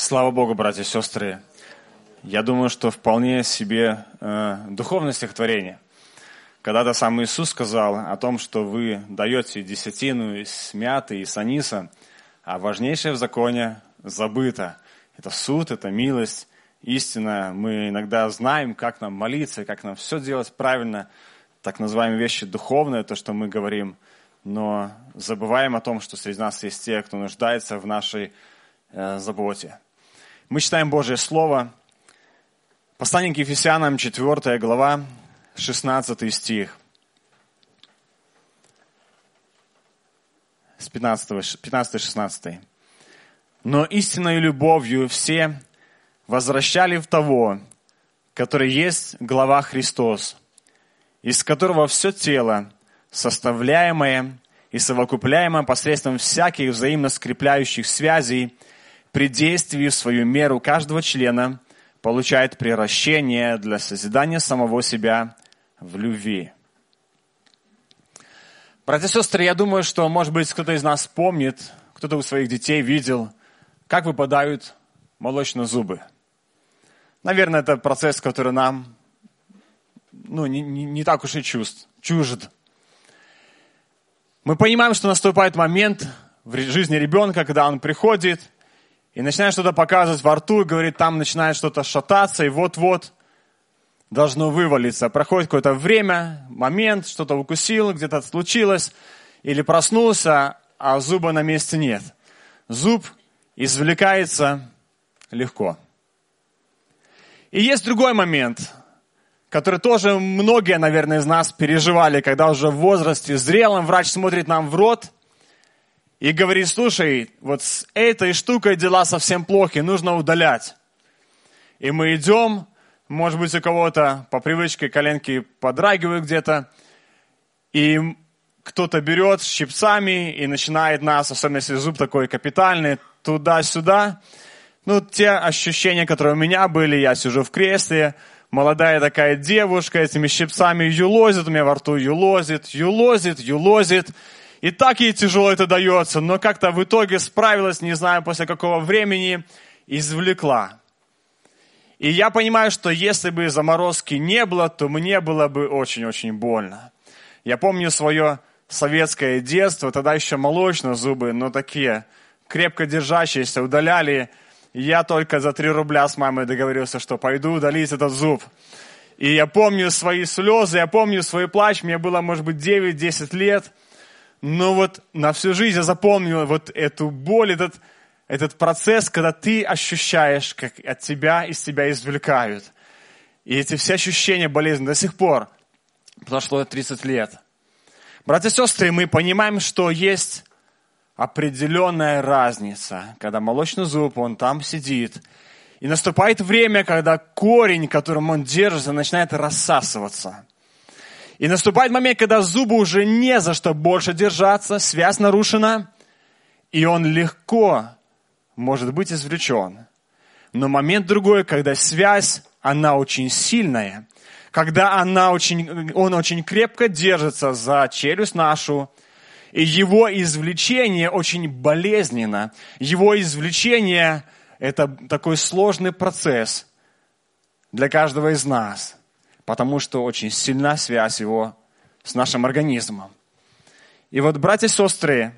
Слава Богу, братья и сестры. Я думаю, что вполне себе духовное стихотворение. Когда-то сам Иисус сказал о том, что вы даете десятину из мяты и с аниса, а важнейшее в законе забыто. Это суд, это милость, истина. Мы иногда знаем, как нам молиться, как нам все делать правильно, так называемые вещи духовные, то, что мы говорим, но забываем о том, что среди нас есть те, кто нуждается в нашей заботе. Мы читаем Божье Слово. Послание к Ефесянам, 4 глава, 16 стих. С 15-16. «Но истинной любовью все возвращали в того, который есть глава Христос, из которого все тело, составляемое и совокупляемое посредством всяких взаимно скрепляющих связей, при действии в свою меру каждого члена получает приращение для созидания самого себя в любви». Братья и сестры, я думаю, что, может быть, кто-то из нас помнит, кто-то у своих детей видел, как выпадают молочные зубы. Наверное, это процесс, который нам не так уж и чужд. Мы понимаем, что наступает момент в жизни ребенка, когда он приходит и начинает что-то показывать во рту, и говорит, там начинает что-то шататься, и вот-вот должно вывалиться. Проходит какое-то время, момент, что-то укусил, где-то случилось, или проснулся, а зуба на месте нет. Зуб извлекается легко. И есть другой момент, который тоже многие, наверное, из нас переживали, когда уже в возрасте зрелом врач смотрит нам в рот и говорит, слушай, вот с этой штукой дела совсем плохи, нужно удалять. И мы идем, может быть, у кого-то по привычке коленки подрагивают где-то, и кто-то берет щипцами и начинает нас, особенно если зуб такой капитальный, туда-сюда. Те ощущения, которые у меня были, я сижу в кресле, молодая такая девушка этими щипцами юлозит, у меня во рту юлозит. И так ей тяжело это дается, но как-то в итоге справилась, не знаю после какого времени, извлекла. И я понимаю, что если бы заморозки не было, то мне было бы очень-очень больно. Я помню свое советское детство, тогда еще молочные зубы, но такие крепко держащиеся, удаляли. Я только за 3 рубля с мамой договорился, что пойду удалить этот зуб. И я помню свои слезы, я помню свой плач, мне было, может быть, 9-10 лет. Но вот на всю жизнь я запомнил вот эту боль, этот процесс, когда ты ощущаешь, как из тебя извлекают. И эти все ощущения болезни до сих пор. Прошло 30 лет. Братья и сестры, мы понимаем, что есть определенная разница, когда молочный зуб, он там сидит. И наступает время, когда корень, которым он держится, начинает рассасываться. И наступает момент, когда зубу уже не за что больше держаться, связь нарушена, и он легко может быть извлечен. Но момент другой, когда связь, она очень сильная, когда он очень крепко держится за челюсть нашу, и его извлечение очень болезненно. Его извлечение – это такой сложный процесс для каждого из нас, потому что очень сильна связь его с нашим организмом. И вот, братья и сестры,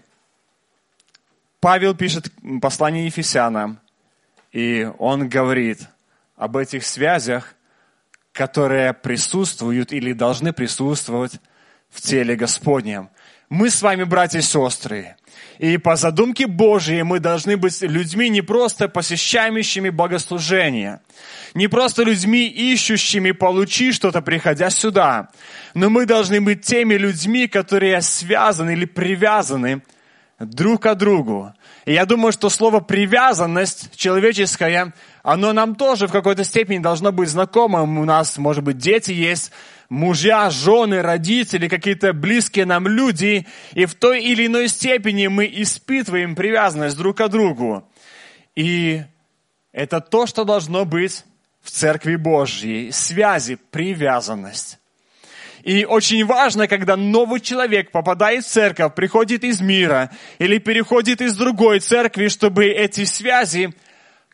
Павел пишет послание Ефесянам, и он говорит об этих связях, которые присутствуют или должны присутствовать в теле Господнем. Мы с вами, братья и сестры, и по задумке Божией мы должны быть людьми, не просто посещающими богослужения, не просто людьми, ищущими получить что-то, приходя сюда, но мы должны быть теми людьми, которые связаны или привязаны друг к другу. И я думаю, что слово «привязанность» человеческое, оно нам тоже в какой-то степени должно быть знакомым. У нас, может быть, дети есть, мужья, жены, родители, какие-то близкие нам люди, и в той или иной степени мы испытываем привязанность друг к другу. И это то, что должно быть в Церкви Божьей. Связи, привязанность. И очень важно, когда новый человек попадает в церковь, приходит из мира или переходит из другой церкви, чтобы эти связи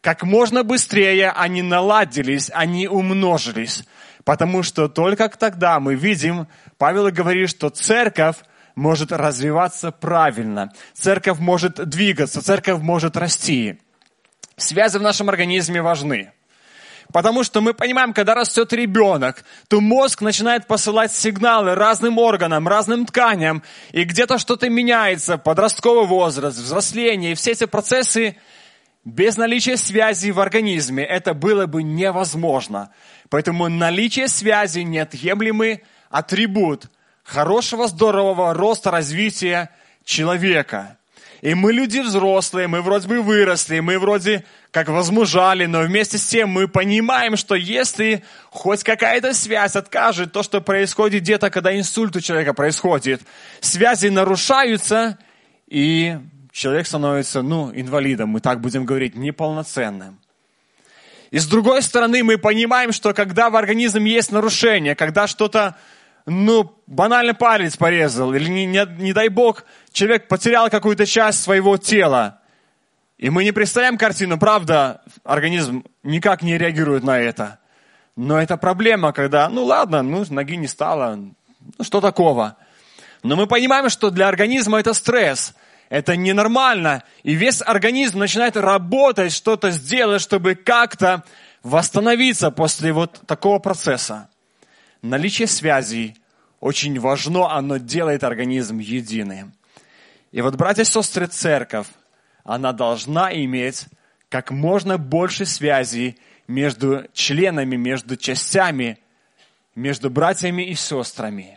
как можно быстрее они наладились, они умножились. Потому что только тогда мы видим, Павел говорит, что церковь может развиваться правильно, церковь может двигаться, церковь может расти. Связи в нашем организме важны. Потому что мы понимаем, когда растет ребенок, то мозг начинает посылать сигналы разным органам, разным тканям, и где-то что-то меняется, подростковый возраст, взросление, и все эти процессы без наличия связи в организме это было бы невозможно. Поэтому наличие связи – неотъемлемый атрибут хорошего, здорового роста, развития человека. И мы люди взрослые, мы вроде бы выросли, мы вроде как возмужали, но вместе с тем мы понимаем, что если хоть какая-то связь откажет, то, что происходит где-то, когда инсульт у человека происходит, связи нарушаются, и человек становится, инвалидом, мы так будем говорить, неполноценным. И с другой стороны, мы понимаем, что когда в организме есть нарушение, когда что-то, банально палец порезал, или, не дай бог, человек потерял какую-то часть своего тела, и мы не представляем картину, правда, организм никак не реагирует на это. Но это проблема, когда, ноги не стало, что такого. Но мы понимаем, что для организма это стресс, это ненормально, и весь организм начинает работать, что-то сделать, чтобы как-то восстановиться после вот такого процесса. Наличие связей очень важно, оно делает организм единым. И вот, братья и сестры, церковь, она должна иметь как можно больше связей между членами, между частями, между братьями и сестрами.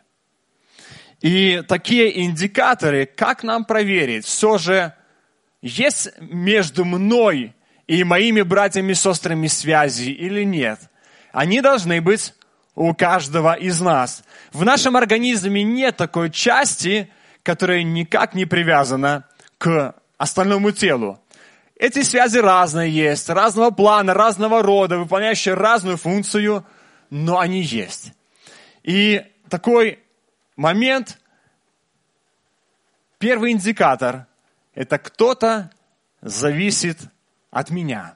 И такие индикаторы, как нам проверить, все же есть между мной и моими братьями и сестрами связи или нет? Они должны быть у каждого из нас. В нашем организме нет такой части, которая никак не привязана к остальному телу. Эти связи разные есть, разного плана, разного рода, выполняющие разную функцию, но они есть. И такой момент, первый индикатор, это кто-то зависит от меня.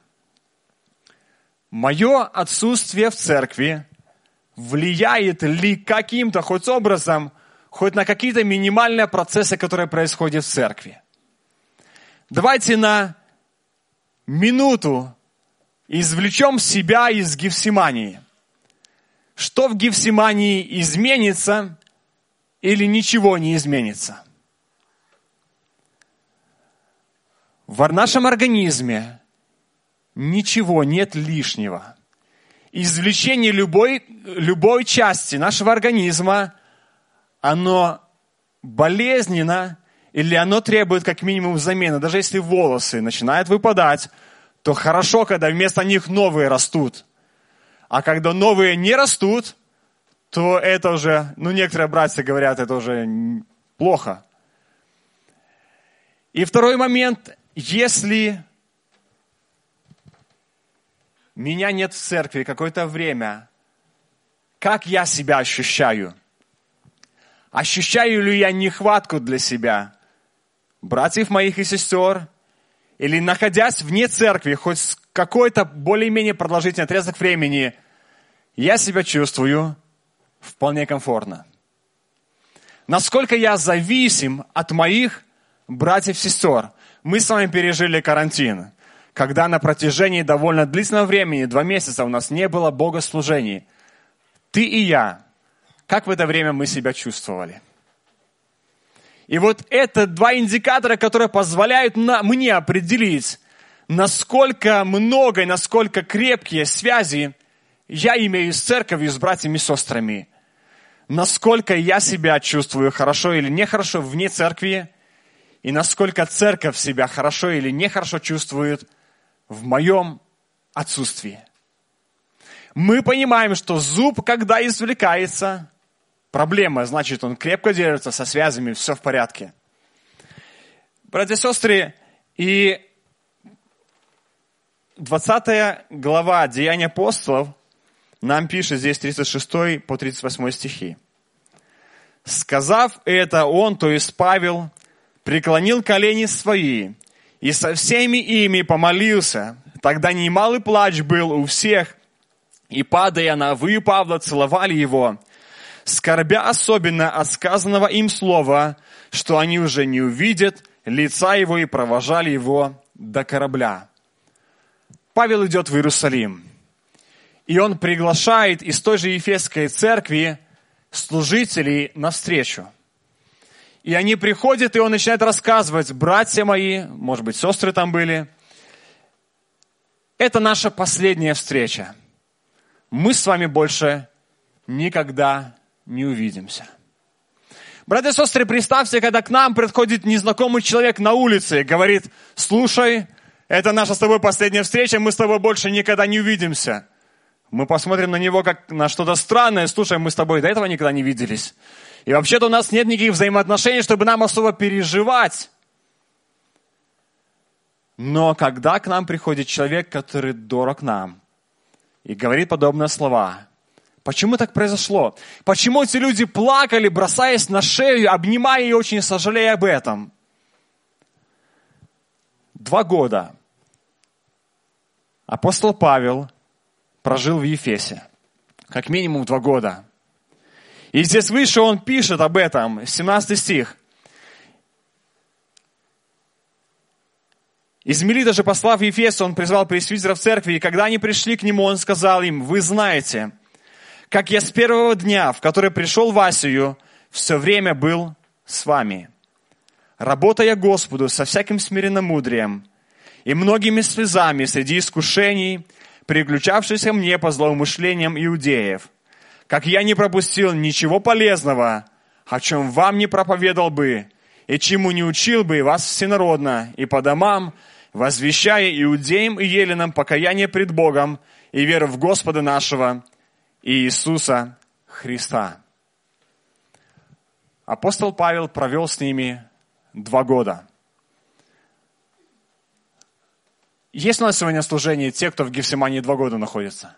Мое отсутствие в церкви влияет ли каким-то хоть образом, хоть на какие-то минимальные процессы, которые происходят в церкви. Давайте на минуту извлечем себя из Гефсимании. Что в Гефсимании изменится или ничего не изменится? В нашем организме ничего нет лишнего. Извлечение любой части нашего организма, оно болезненно, или оно требует как минимум замены. Даже если волосы начинают выпадать, то хорошо, когда вместо них новые растут. А когда новые не растут, то это уже, некоторые братья говорят, это уже плохо. И второй момент, если меня нет в церкви какое-то время, как я себя ощущаю? Ощущаю ли я нехватку для себя, братьев моих и сестер, или находясь вне церкви, хоть какой-то более-менее продолжительный отрезок времени, я себя чувствую вполне комфортно. Насколько я зависим от моих братьев и сестер. Мы с вами пережили карантин, когда на протяжении довольно длительного времени, 2 месяца, у нас не было богослужений. Ты и я, как в это время мы себя чувствовали? И вот это 2 индикатора, которые позволяют мне определить, насколько много и насколько крепкие связи я имею с церковью, с братьями и сестрами. Насколько я себя чувствую хорошо или нехорошо вне церкви, и насколько церковь себя хорошо или нехорошо чувствует в моем отсутствии. Мы понимаем, что зуб, когда извлекается, проблема, значит, он крепко держится, со связями, все в порядке. Братья и сестры, и 20 глава Деяний апостолов нам пишет здесь 36 по 38 стихи. «Сказав это, он, то есть Павел, преклонил колени свои и со всеми ими помолился, Тогда немалый плач был у всех, и, падая на вы Павла, целовали его, скорбя особенно от сказанного им слова, что они уже не увидят лица его, и провожали его до корабля. Павел идет в Иерусалим, и он приглашает из той же Ефесской церкви служителей навстречу. И они приходят, и он начинает рассказывать: братья мои, может быть, сестры там были, это наша последняя встреча. Мы с вами больше никогда не увидимся. Братья и сестры, представьте, когда к нам приходит незнакомый человек на улице и говорит: слушай, это наша с тобой последняя встреча, мы с тобой больше никогда не увидимся. Мы посмотрим на него как на что-то странное: слушай, мы с тобой до этого никогда не виделись. И вообще-то у нас нет никаких взаимоотношений, чтобы нам особо переживать. Но когда к нам приходит человек, который дорог нам, и говорит подобные слова, почему так произошло? Почему эти люди плакали, бросаясь на шею, обнимая и очень сожалея об этом? 2 года апостол Павел прожил в Ефесе. Как минимум 2 года. И здесь выше он пишет об этом, 17 стих. Из Милита же, послав в Ефес, он призвал пресвитеров церкви, и когда они пришли к нему, он сказал им: вы знаете, как я с первого дня, в который пришел в Асию, все время был с вами, работая Господу со всяким смиренномудрием и многими слезами среди искушений, приключавшихся мне по злоумышлениям иудеев, как я не пропустил ничего полезного, о чем вам не проповедал бы, и чему не учил бы вас всенародно и по домам, возвещая иудеям и еленам покаяние пред Богом и веру в Господа нашего Иисуса Христа. Апостол Павел провел с ними 2 года. Есть у нас сегодня служение те, кто в Гефсимании 2 года находится?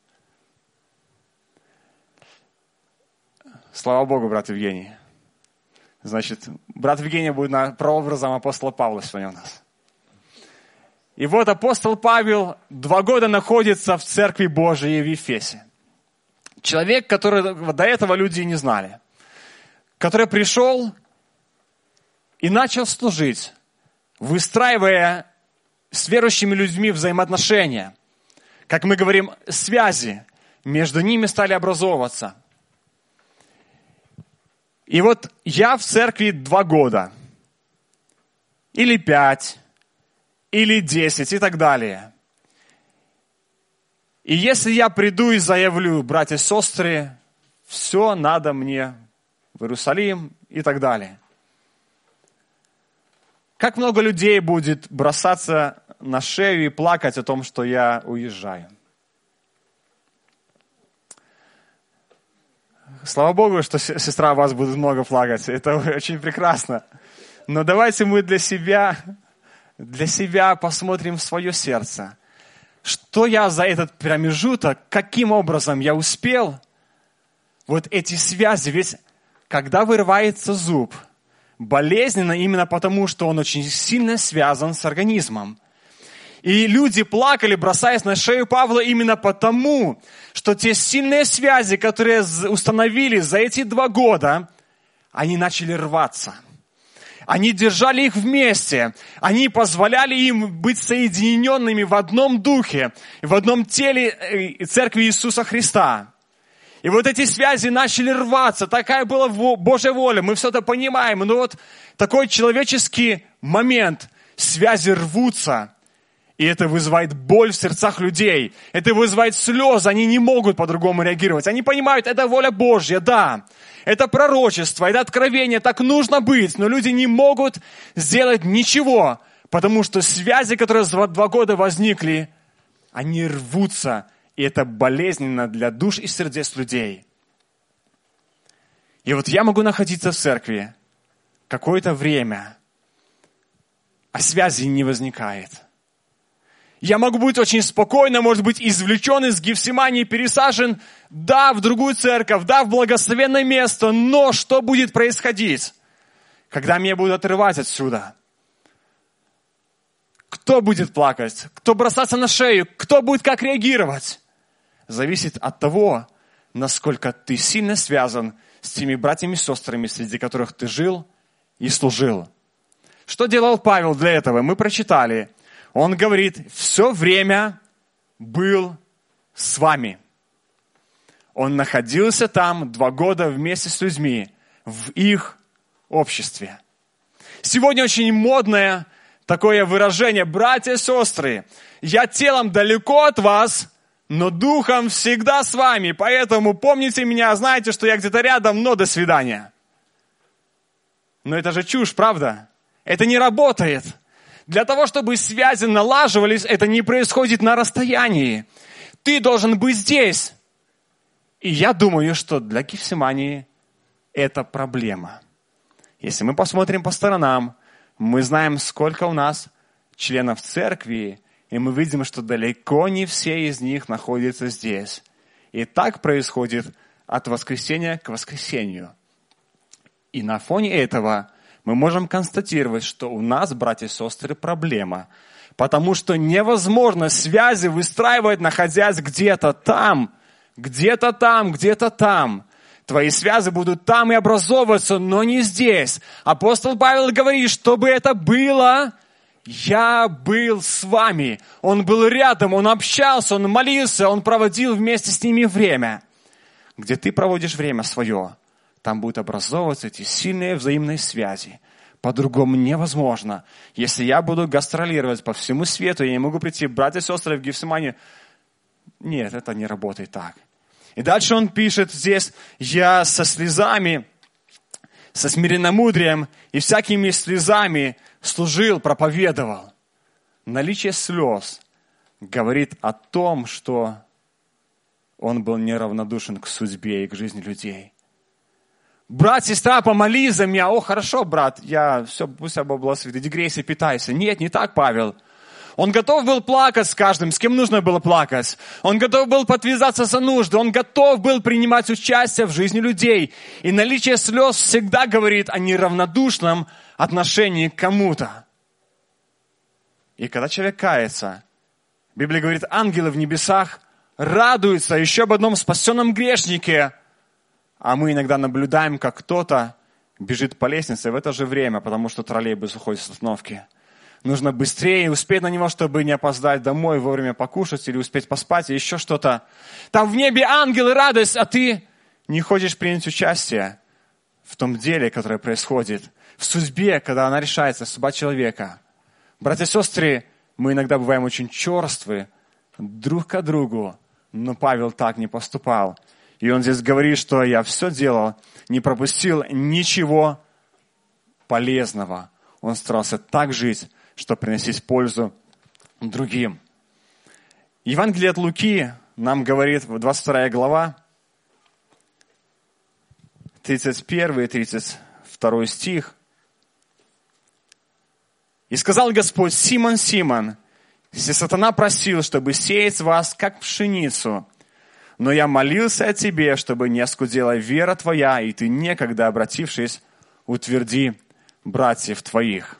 Слава Богу, брат Евгений. Значит, брат Евгений будет прообразом апостола Павла сегодня у нас. И вот апостол Павел 2 года находится в Церкви Божией в Ефесе. Человек, которого до этого люди не знали. Который пришел и начал служить, выстраивая с верующими людьми взаимоотношения. Как мы говорим, связи между ними стали образовываться. И вот я в церкви 2 года, или 5, или 10 и так далее. И если я приду и заявлю: братья и сестры, все надо мне в Иерусалим и так далее. Как много людей будет бросаться на шею и плакать о том, что я уезжаю? Слава Богу, что, сестра, вас будет много плакать. Это очень прекрасно. Но давайте мы для себя посмотрим в свое сердце. Что я за этот промежуток, каким образом я успел вот эти связи? Ведь когда вырывается зуб, болезненно именно потому, что он очень сильно связан с организмом. И люди плакали, бросаясь на шею Павла, именно потому, что те сильные связи, которые установили за эти 2 года, они начали рваться. Они держали их вместе. Они позволяли им быть соединенными в одном духе, в одном теле Церкви Иисуса Христа. И вот эти связи начали рваться. Такая была Божья воля. Мы все это понимаем. Но вот такой человеческий момент. Связи рвутся. И это вызывает боль в сердцах людей. Это вызывает слезы. Они не могут по-другому реагировать. Они понимают, это воля Божья, да. Это пророчество, это откровение, так нужно быть. Но люди не могут сделать ничего, потому что связи, которые за 2 года возникли, они рвутся. И это болезненно для душ и сердец людей. И вот я могу находиться в церкви какое-то время, а связи не возникает. Я могу быть очень спокойно, может быть, извлечен из Гефсимании, пересажен, да, в другую церковь, да, в благословенное место, но что будет происходить, когда меня будут отрывать отсюда? Кто будет плакать? Кто бросаться на шею? Кто будет как реагировать? Зависит от того, насколько ты сильно связан с теми братьями и сестрами, среди которых ты жил и служил. Что делал Павел для этого? Мы прочитали. Он говорит, все время был с вами. Он находился там 2 года вместе с людьми в их обществе. Сегодня очень модное такое выражение: братья и сестры, я телом далеко от вас, но духом всегда с вами, поэтому помните меня, знаете, что я где-то рядом, но до свидания. Но это же чушь, правда? Это не работает. Для того, чтобы связи налаживались, это не происходит на расстоянии. Ты должен быть здесь. И я думаю, что для Гефсимании это проблема. Если мы посмотрим по сторонам, мы знаем, сколько у нас членов церкви, и мы видим, что далеко не все из них находятся здесь. И так происходит от воскресения к воскресению. И на фоне этого мы можем констатировать, что у нас, братья и сестры, проблема. Потому что невозможно связи выстраивать, находясь где-то там, где-то там, где-то там. Твои связи будут там и образовываться, но не здесь. Апостол Павел говорит, чтобы это было, я был с вами. Он был рядом, он общался, он молился, он проводил вместе с ними время. Где ты проводишь время свое, там будут образовываться эти сильные взаимные связи. По-другому невозможно. Если я буду гастролировать по всему свету, я не могу прийти, братья и сестры, в Гефсимании. Нет, это не работает так. И дальше он пишет здесь, я со слезами, со смиренномудрием и всякими слезами служил, проповедовал. Наличие слез говорит о том, что он был неравнодушен к судьбе и к жизни людей. Брат, сестра, помолись за меня. О, хорошо, брат, пусть Бог благословит, иди грейся, питайся. Нет, не так, Павел. Он готов был плакать с каждым, с кем нужно было плакать. Он готов был подвязаться за нужды. Он готов был принимать участие в жизни людей. И наличие слез всегда говорит о неравнодушном отношении к кому-то. И когда человек кается, Библия говорит, ангелы в небесах радуются еще об одном спасенном грешнике. А мы иногда наблюдаем, как кто-то бежит по лестнице в это же время, потому что троллейбус уходит с остановки. Нужно быстрее успеть на него, чтобы не опоздать домой, вовремя покушать или успеть поспать, или еще что-то. Там в небе ангелы, радость, а ты не хочешь принять участие в том деле, которое происходит, в судьбе, когда она решается, судьба человека. Братья и сестры, мы иногда бываем очень черствы друг к другу, но Павел так не поступал. И он здесь говорит, что я все делал, не пропустил ничего полезного. Он старался так жить, чтобы приносить пользу другим. Евангелие от Луки нам говорит, 22 глава, 31 и 32 стих. «И сказал Господь, Симон, Симон, если сатана просил, чтобы сеять вас, как пшеницу, но я молился о тебе, чтобы не оскудела вера твоя, и ты некогда, обратившись, утверди братьев твоих».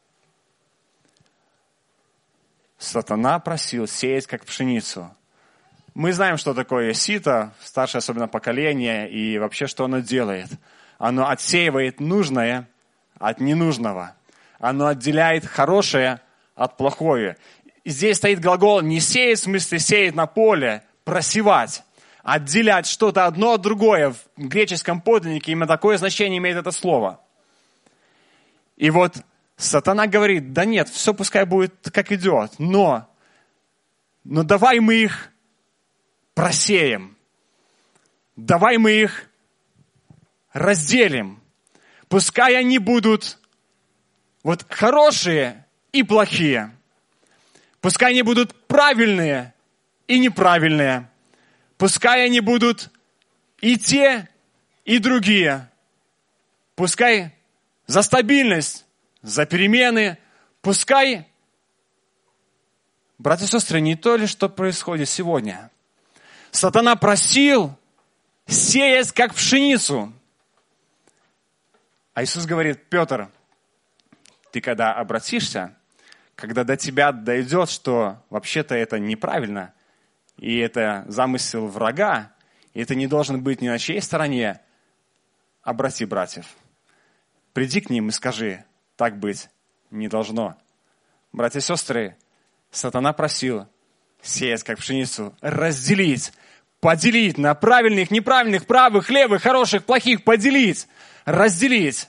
Сатана просил сеять, как пшеницу. Мы знаем, что такое сито, старшее особенно поколение, и вообще, что оно делает. Оно отсеивает нужное от ненужного. Оно отделяет хорошее от плохое. И здесь стоит глагол не сеять, в смысле сеять на поле, просевать. Отделять что-то одно от другое. В греческом подлиннике именно такое значение имеет это слово. И вот сатана говорит, да нет, все пускай будет как идет, но давай мы их просеем. Давай мы их разделим. Пускай они будут вот хорошие и плохие. Пускай они будут правильные и неправильные. Пускай они будут и те, и другие. Пускай за стабильность, за перемены. Пускай, братья и сестры, не то ли, что происходит сегодня. Сатана просил сеять, как пшеницу. А Иисус говорит, Петр, ты когда обратишься, когда до тебя дойдет, что вообще-то это неправильно, и это замысел врага, и это не должен быть ни на чьей стороне, обрати братьев. Приди к ним и скажи, так быть не должно. Братья и сестры, сатана просил сеять как пшеницу, разделить, поделить на правильных, неправильных, правых, левых, хороших, плохих, поделить, разделить.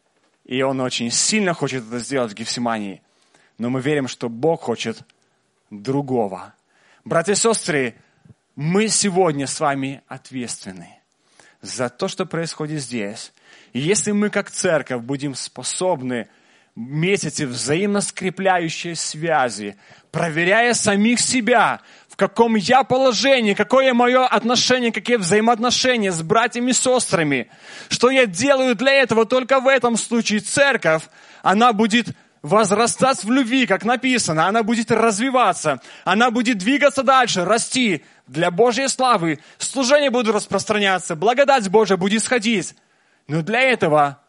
И он очень сильно хочет это сделать в Гефсимании. Но мы верим, что Бог хочет другого. Братья и сестры, мы сегодня с вами ответственны за то, что происходит здесь. И если мы как церковь будем способны иметь эти взаимно скрепляющие связи, проверяя самих себя, в каком я положении, какое мое отношение, какие взаимоотношения с братьями и сестрами, что я делаю для этого, только в этом случае церковь, она будет возрастать в любви, как написано, она будет развиваться, она будет двигаться дальше, расти для Божьей славы, служения будут распространяться, благодать Божия будет сходить. Но для этого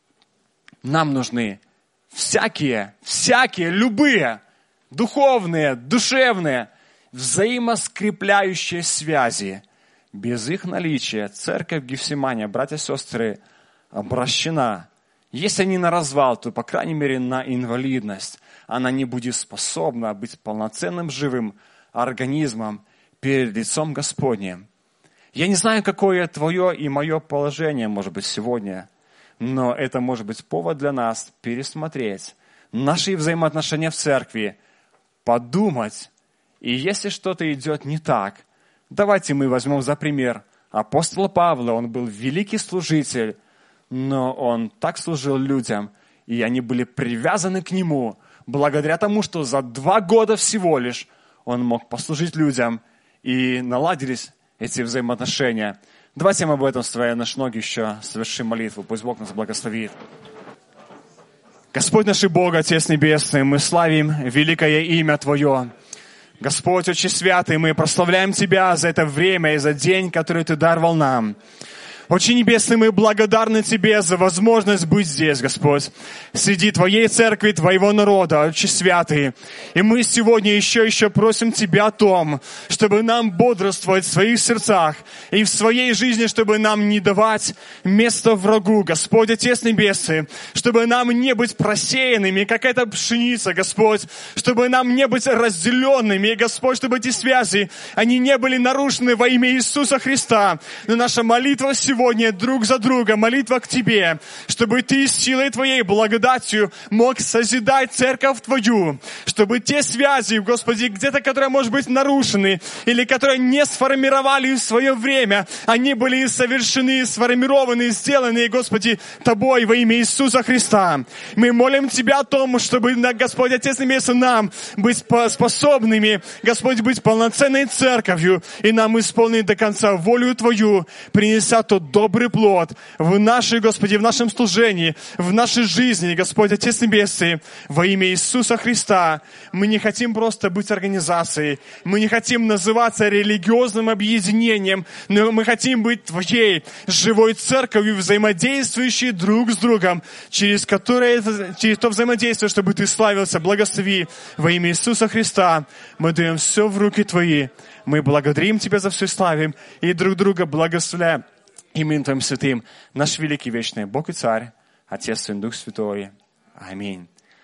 нам нужны всякие, любые, духовные, душевные, взаимоскрепляющие связи. Без их наличия церковь Гефсимания, братья и сестры, обращена. Если не на развал, то, по крайней мере, на инвалидность. Она не будет способна быть полноценным живым организмом перед лицом Господним. Я не знаю, какое твое и мое положение, может быть, сегодня, но это может быть повод для нас пересмотреть наши взаимоотношения в церкви, подумать, и если что-то идет не так, давайте мы возьмем за пример апостола Павла. Он был великий служитель, но он так служил людям, и они были привязаны к нему, благодаря тому, что за 2 года всего лишь он мог послужить людям, и наладились эти взаимоотношения. Давайте мы об этом, стоя на наши ноги, еще совершим молитву. Пусть Бог нас благословит. Господь наш и Бог, Отец Небесный, мы славим великое имя Твое. Господь, очень святый, мы прославляем Тебя за это время и за день, который Ты даровал нам. Очень Небесный, мы благодарны Тебе за возможность быть здесь, Господь, среди Твоей церкви, Твоего народа, очень святый. И мы сегодня еще просим Тебя о том, чтобы нам бодрствовать в своих сердцах и в своей жизни, чтобы нам не давать место врагу, Господь, Отец Небесный, чтобы нам не быть просеянными, как эта пшеница, Господь, чтобы нам не быть разделенными, Господь, чтобы эти связи, они не были нарушены во имя Иисуса Христа. Но наша молитва сегодня друг за друга, молитва к Тебе, чтобы Ты силой Твоей благодатью мог созидать церковь Твою, чтобы те связи, Господи, где-то, которые, может быть, нарушены, или которые не сформировали в свое время, они были совершены, сформированы, сделаны, Господи, Тобой во имя Иисуса Христа. Мы молим Тебя о том, чтобы, Господь, Отец Небесный, нам быть способными, Господь, быть полноценной церковью, и нам исполнить до конца волю Твою, принеся тот добрый плод в нашей, Господи, в нашем служении, в нашей жизни, Господь, Отец Небесный, во имя Иисуса Христа. Мы не хотим просто быть организацией, мы не хотим называться религиозным объединением, но мы хотим быть Твоей живой церковью, взаимодействующей друг с другом, через то взаимодействие, чтобы Ты славился, благослови во имя Иисуса Христа. Мы даем все в руки Твои. Мы благодарим Тебя за все, славим и друг друга благословляем именем Твоим святым, наш великий вечный Бог и Царь, Отец и Дух Святой. Аминь.